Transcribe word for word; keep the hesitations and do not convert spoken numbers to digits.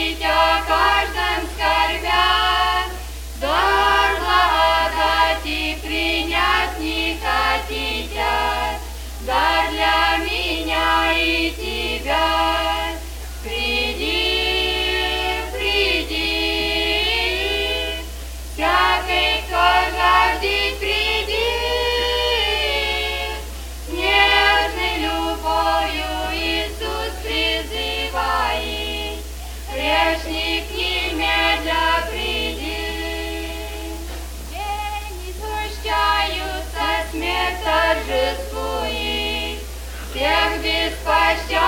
просить о каждом скорбя, дар благодать и принять не хотите, дар для меня и тебя. Приди, приди, всякий, кто жаждет, приди, с нежной любовью Иисус призывает, грешник немедля приди. Тени сгущаются, смерть торжествует, всех беспощадно